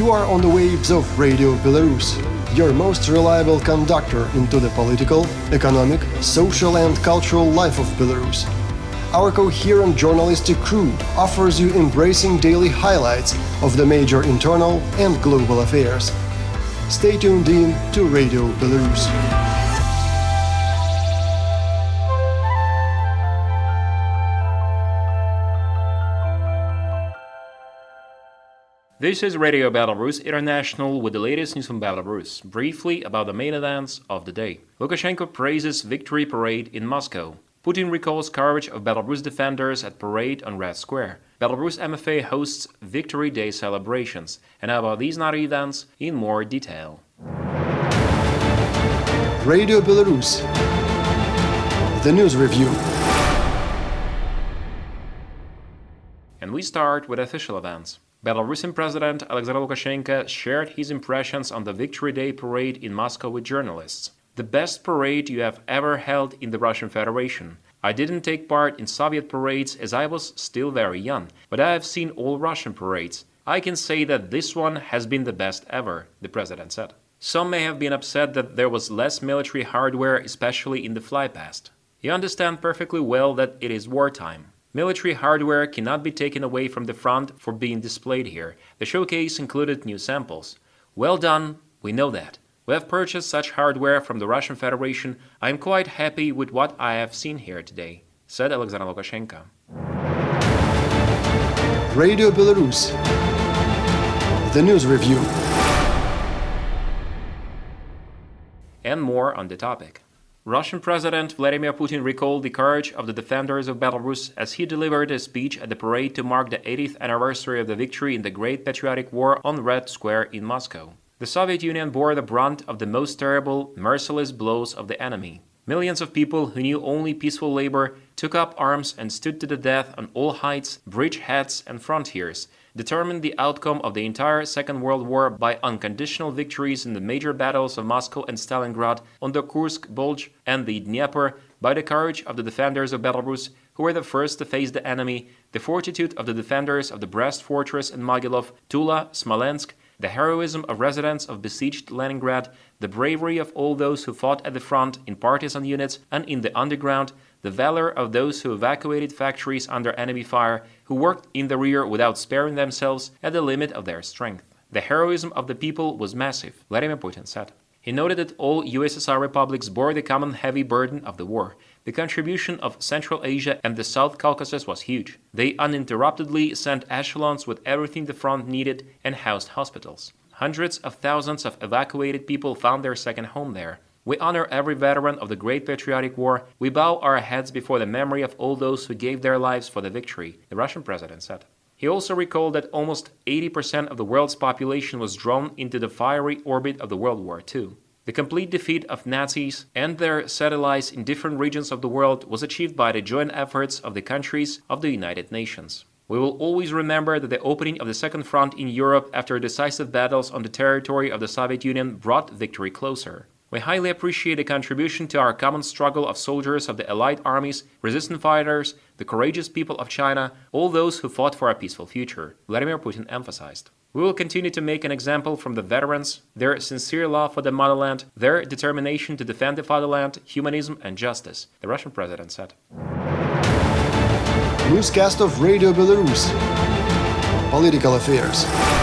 You are on the waves of Radio Belarus, your most reliable conductor into the political, economic, social and cultural life of Belarus. Our coherent journalistic crew offers you embracing daily highlights of the major internal and global affairs. Stay tuned in to Radio Belarus. This is Radio Belarus International with the latest news from Belarus. Briefly about the main events of the day. Lukashenko praises victory parade in Moscow. Putin recalls courage of Belarus defenders at parade on Red Square. Belarus MFA hosts Victory Day celebrations. And about these naughty events in more detail. Radio Belarus. The news review. And we start with official events. Belarusian President Alexander Lukashenko shared his impressions on the Victory Day parade in Moscow with journalists. The best parade you have ever held in the Russian Federation. I didn't take part in Soviet parades as I was still very young, but I have seen all Russian parades. I can say that this one has been the best ever, the president said. Some may have been upset that there was less military hardware, especially in the flypast. You understand perfectly well that it is wartime. Military hardware cannot be taken away from the front for being displayed here. The showcase included new samples. Well done, we know that. We have purchased such hardware from the Russian Federation. I am quite happy with what I have seen here today, said Alexander Lukashenko. Radio Belarus. The news review. And more on the topic. Russian President Vladimir Putin recalled the courage of the defenders of Belarus as he delivered a speech at the parade to mark the 80th anniversary of the victory in the Great Patriotic War on Red Square in Moscow. The Soviet Union bore the brunt of the most terrible, merciless blows of the enemy. Millions of people who knew only peaceful labor took up arms and stood to the death on all heights, bridgeheads and frontiers, determined the outcome of the entire Second World War by unconditional victories in the major battles of Moscow and Stalingrad, on the Kursk Bulge and the Dnieper, by the courage of the defenders of Belarus, who were the first to face the enemy, the fortitude of the defenders of the Brest Fortress and Mogilov, Tula, Smolensk, the heroism of residents of besieged Leningrad, the bravery of all those who fought at the front, in partisan units and in the underground, the valor of those who evacuated factories under enemy fire, who worked in the rear without sparing themselves at the limit of their strength. The heroism of the people was massive, Vladimir Putin said. He noted that all USSR republics bore the common heavy burden of the war. The contribution of Central Asia and the South Caucasus was huge. They uninterruptedly sent echelons with everything the front needed and housed hospitals. Hundreds of thousands of evacuated people found their second home there. We honor every veteran of the Great Patriotic War. We bow our heads before the memory of all those who gave their lives for the victory, the Russian president said. He also recalled that almost 80% of the world's population was drawn into the fiery orbit of the World War II. The complete defeat of Nazis and their satellites in different regions of the world was achieved by the joint efforts of the countries of the United Nations. We will always remember that the opening of the Second Front in Europe after decisive battles on the territory of the Soviet Union brought victory closer. We highly appreciate the contribution to our common struggle of soldiers of the Allied armies, resistance fighters, the courageous people of China, all those who fought for a peaceful future, Vladimir Putin emphasized. We will continue to make an example from the veterans, their sincere love for the motherland, their determination to defend the fatherland, humanism and justice, the Russian president said. Newscast of Radio Belarus. Political affairs.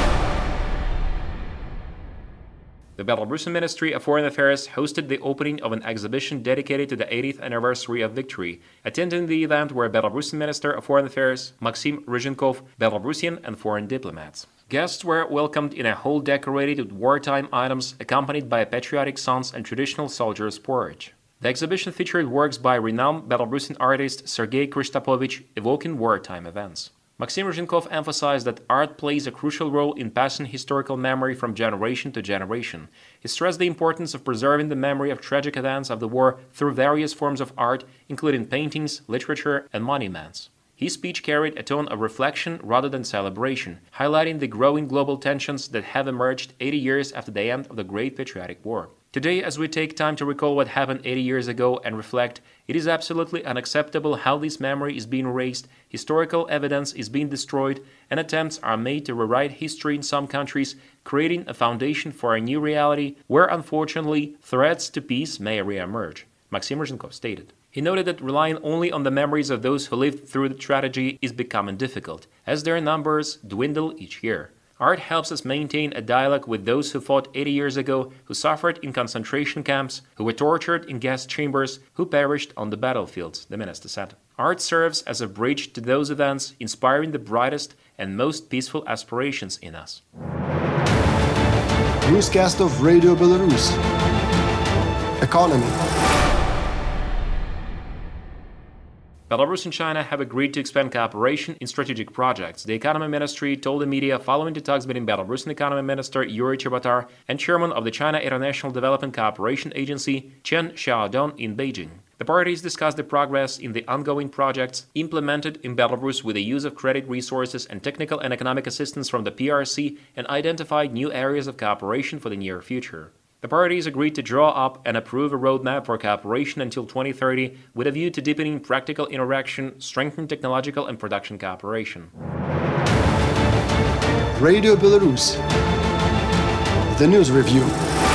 The Belarusian Ministry of Foreign Affairs hosted the opening of an exhibition dedicated to the 80th anniversary of victory. Attending the event were Belarusian Minister of Foreign Affairs Maxim Ryzhenkov, Belarusian and foreign diplomats. Guests were welcomed in a hall decorated with wartime items, accompanied by patriotic songs and traditional soldiers' porridge. The exhibition featured works by renowned Belarusian artist Sergei Kristapovich, evoking wartime events. Maxim Ryzhenkov emphasized that art plays a crucial role in passing historical memory from generation to generation. He stressed the importance of preserving the memory of tragic events of the war through various forms of art, including paintings, literature, and monuments. His speech carried a tone of reflection rather than celebration, highlighting the growing global tensions that have emerged 80 years after the end of the Great Patriotic War. Today, as we take time to recall what happened 80 years ago and reflect, it is absolutely unacceptable how this memory is being erased, historical evidence is being destroyed, and attempts are made to rewrite history in some countries, creating a foundation for a new reality where, unfortunately, threats to peace may re-emerge, Maxim Ryzhenkov stated. He noted that relying only on the memories of those who lived through the tragedy is becoming difficult, as their numbers dwindle each year. Art helps us maintain a dialogue with those who fought 80 years ago, who suffered in concentration camps, who were tortured in gas chambers, who perished on the battlefields, the minister said. Art serves as a bridge to those events, inspiring the brightest and most peaceful aspirations in us. Newscast of Radio Belarus. Economy. Belarus and China have agreed to expand cooperation in strategic projects. The Economy Ministry told the media following the talks between Belarusian Economy Minister Yuri Chebatar and Chairman of the China International Development Cooperation Agency Chen Xiaodong in Beijing. The parties discussed the progress in the ongoing projects implemented in Belarus with the use of credit resources and technical and economic assistance from the PRC and identified new areas of cooperation for the near future. The parties agreed to draw up and approve a roadmap for cooperation until 2030 with a view to deepening practical interaction, strengthening technological and production cooperation. Radio Belarus. The News Review.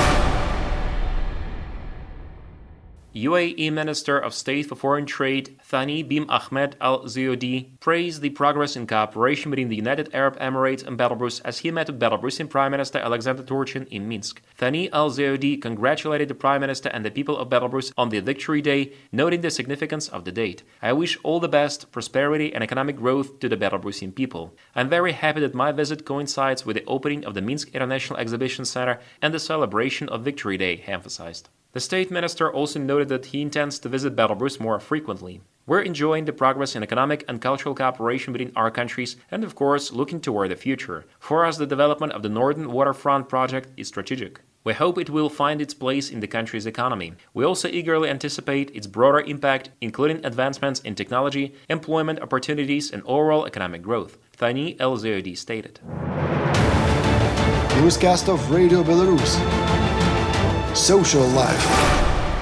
UAE Minister of State for Foreign Trade Thani bin Ahmed Al Ziyodi praised the progress in cooperation between the United Arab Emirates and Belarus as he met with Belarusian Prime Minister Alexander Turchin in Minsk. Thani Al Ziyodi congratulated the Prime Minister and the people of Belarus on the Victory Day, noting the significance of the date. I wish all the best, prosperity and economic growth to the Belarusian people. I'm very happy that my visit coincides with the opening of the Minsk International Exhibition Center and the celebration of Victory Day, he emphasized. The state minister also noted that he intends to visit Belarus more frequently. We're enjoying the progress in economic and cultural cooperation between our countries and, of course, looking toward the future. For us, the development of the Northern Waterfront project is strategic. We hope it will find its place in the country's economy. We also eagerly anticipate its broader impact, including advancements in technology, employment opportunities, and overall economic growth, Thani El Ziyodi stated. Newscast of Radio Belarus. Social life.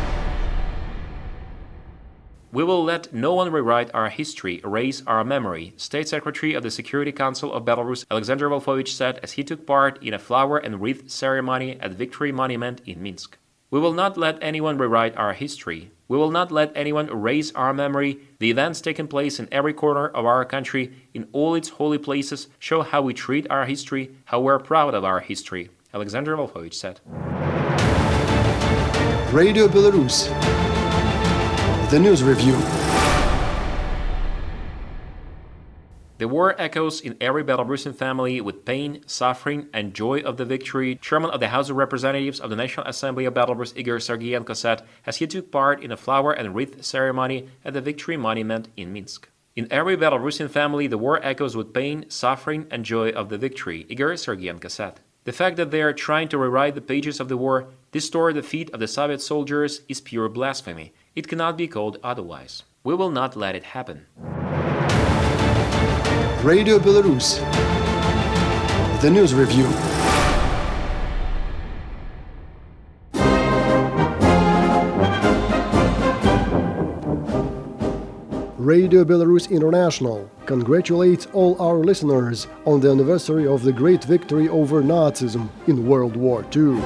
We will let no one rewrite our history, erase our memory, State Secretary of the Security Council of Belarus Alexander Wolfowitz said as he took part in a flower and wreath ceremony at Victory Monument in Minsk. We will not let anyone rewrite our history. We will not let anyone erase our memory. The events taking place in every corner of our country, in all its holy places, show how we treat our history, how we're proud of our history, Alexander Wolfowitz said. Radio Belarus. The News Review. The war echoes in every Belarusian family with pain, suffering, and joy of the victory, Chairman of the House of Representatives of the National Assembly of Belarus Igor Sergeyenko said as he took part in a flower and wreath ceremony at the Victory Monument in Minsk. In every Belarusian family, the war echoes with pain, suffering, and joy of the victory, Igor Sergeyenko said. The fact that they are trying to rewrite the pages of the war, distort the feet of the Soviet soldiers, is pure blasphemy. It cannot be called otherwise. We will not let it happen. Radio Belarus. The News Review. Radio Belarus International congratulates all our listeners on the anniversary of the great victory over Nazism in World War II.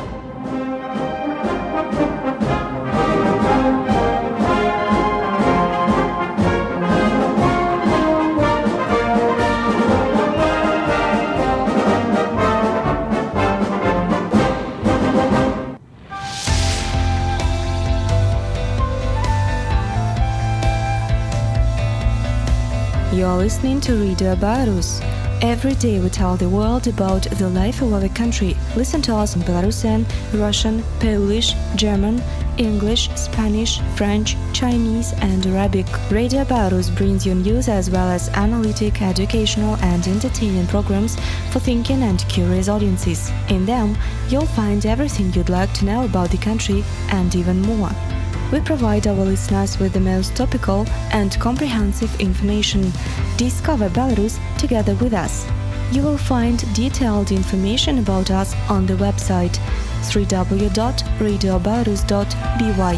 You are listening to Radio Belarus. Every day we tell the world about the life of our country. Listen to us in Belarusian, Russian, Polish, German, English, Spanish, French, Chinese and Arabic. Radio Belarus brings you news as well as analytic, educational and entertaining programs for thinking and curious audiences. In them, you'll find everything you'd like to know about the country and even more. We provide our listeners with the most topical and comprehensive information. Discover Belarus together with us. You will find detailed information about us on the website www.radiobelarus.by.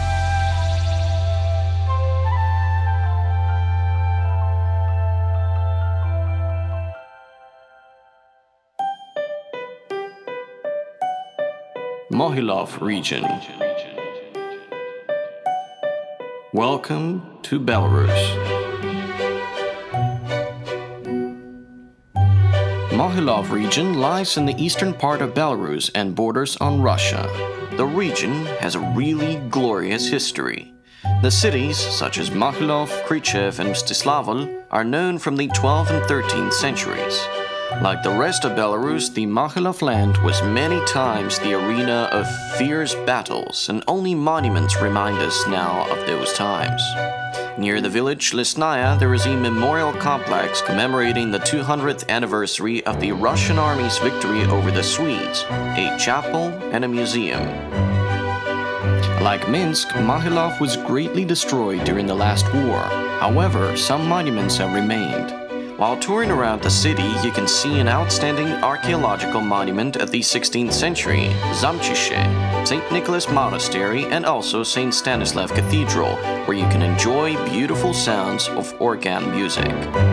Mohilov region. Welcome to Belarus. Mohilov region lies in the eastern part of Belarus and borders on Russia. The region has a really glorious history. The cities, such as Mohilov, Krychev, and Mstislavl, are known from the 12th and 13th centuries. Like the rest of Belarus, the Mohilov land was many times the arena of fierce battles, and only monuments remind us now of those times. Near the village Lesnaya, there is a memorial complex commemorating the 200th anniversary of the Russian army's victory over the Swedes, a chapel, and a museum. Like Minsk, Mohilov was greatly destroyed during the last war. However, some monuments have remained. While touring around the city, you can see an outstanding archaeological monument of the 16th century, Zamchishe, St. Nicholas Monastery, and also St. Stanislav Cathedral, where you can enjoy beautiful sounds of organ music.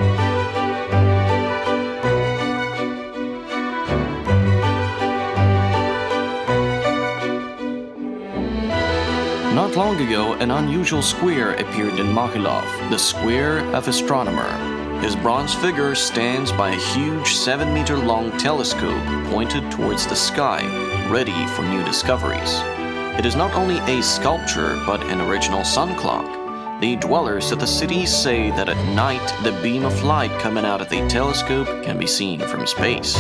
Not long ago, an unusual square appeared in Mohilov, the Square of Astronomer. His bronze figure stands by a huge 7-meter-long telescope pointed towards the sky, ready for new discoveries. It is not only a sculpture, but an original sun clock. The dwellers of the city say that at night, the beam of light coming out of the telescope can be seen from space.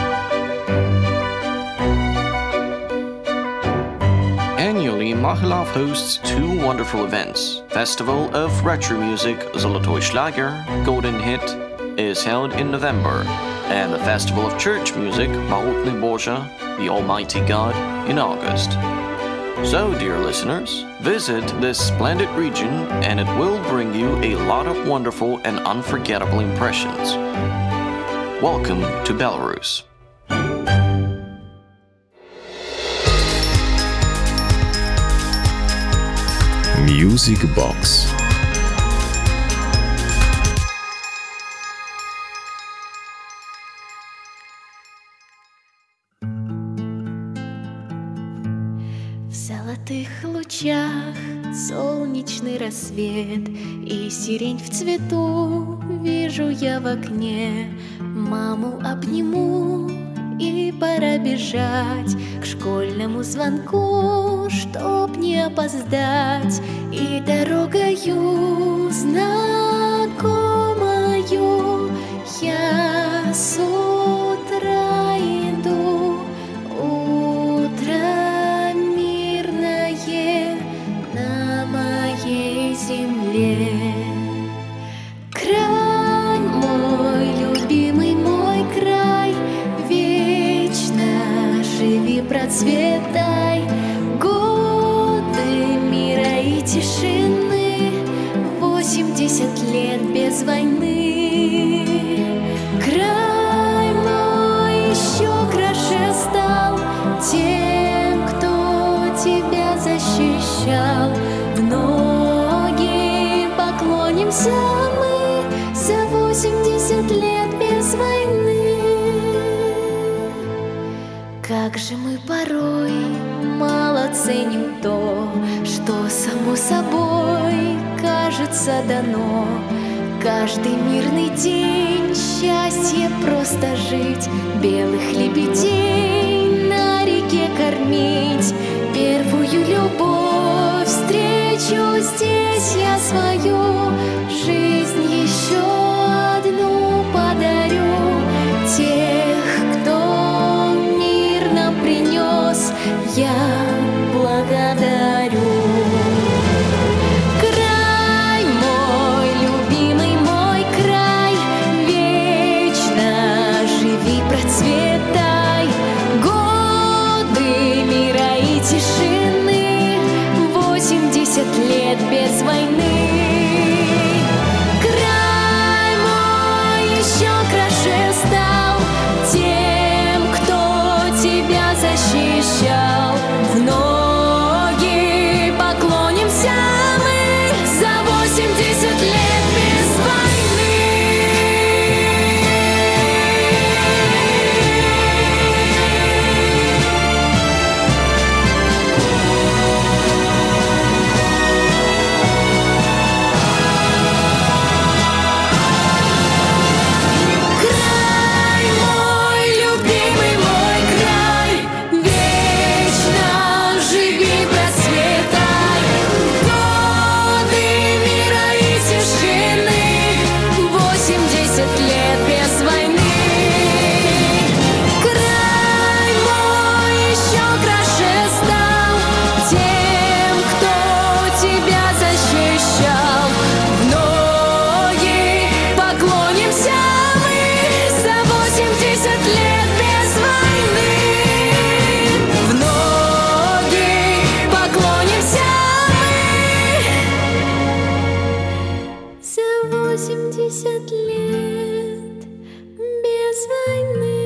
Annually, Mohilov hosts two wonderful events. Festival of Retro Music Zolotoy Schlager, Golden Hit, is held in November, and the Festival of Church Music Mahotny Bozha, the Almighty God, in August. So, dear listeners, visit this splendid region and it will bring you a lot of wonderful and unforgettable impressions. Welcome to Belarus. Music Box. В золотых лучах солнечный рассвет, и сирень в цвету вижу я в окне. Маму обниму, и пора бежать к школьному звонку, чтоб не опоздать. И дорогою знакомою я с утра иду. Утро мирное на моей земле. Край мой, любимый мой край, вечно живи, процветай. Годы мира и тишины, 80 лет без войны. Край мой еще краше стал тем, кто тебя защищал. В ноги поклонимся мы за 80 лет без войны. Как же мы порой мало ценим то, что само собой кажется дано. Каждый мирный день счастье просто жить, белых лебедей на реке кормить. Первую любовь встречу здесь я свою, жизнь еще одну подарю. Тех, кто мир нам принес, я благодарю. Край мой, любимый мой край, вечно живи, процветай. Годы мира и тишины, 80 лет без войны. 80 лет без войны.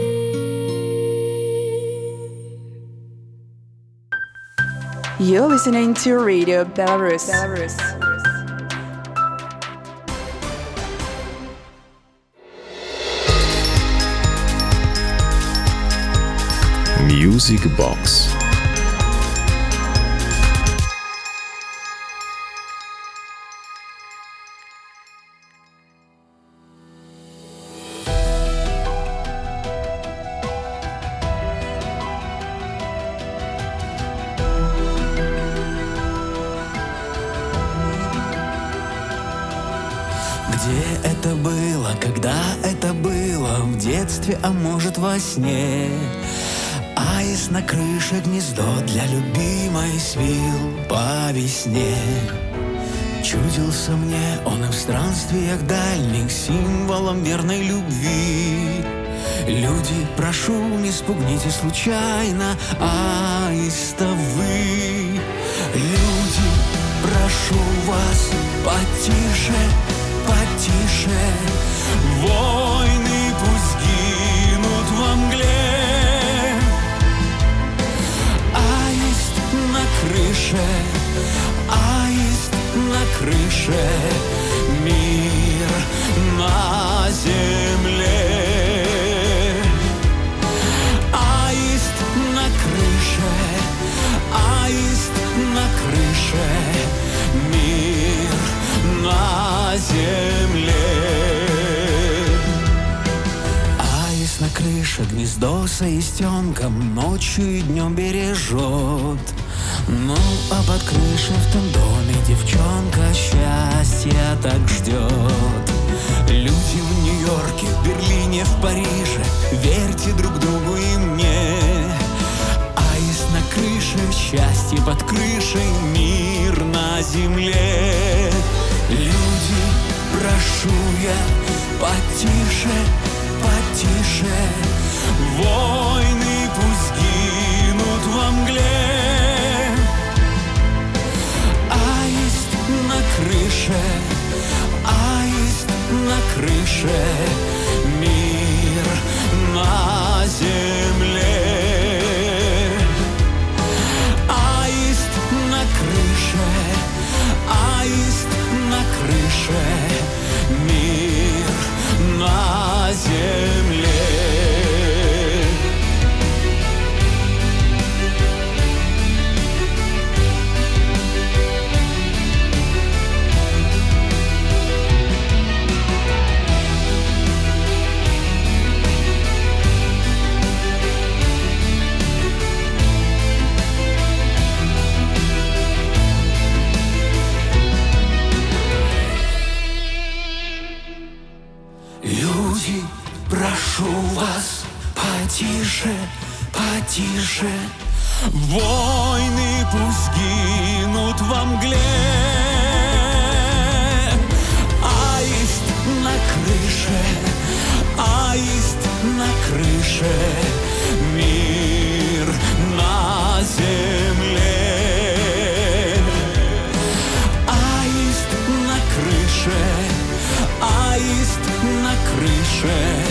You're listening to Radio Belarus. Music Box. Где это было, когда это было, в детстве, а может во сне? Аист на крыше, гнездо для любимой свил по весне. Чудился мне он и в странствиях дальних символом верной любви. Люди, прошу, не спугните случайно аиста вы. Люди, прошу вас, потише, потише. Войны пусть гинут во мгле. Аист на крыше, аист на крыше, мир на земле. Аист на крыше, аист на крыше, мир на земле. Аист на крыше гнездо с аистенком ночью и днем бережет. Ну, а под крышей в том доме девчонка счастья так ждет. Люди в Нью-Йорке, в Берлине, в Париже, верьте друг другу и мне. Аист на крыше, счастье под крышей, мир на земле. Люди, прошу я, потише, потише. Войны пусть гинут во мгле. Аист на крыше, аист на крыше, мир на земле. Аист на крыше, аист на крыше, мир на земле. Люди, прошу вас, потише, потише. Войны пусть гинут во мгле. Аист на крыше, аист на крыше, мир на земле. Аист на крыше, аист на крыше,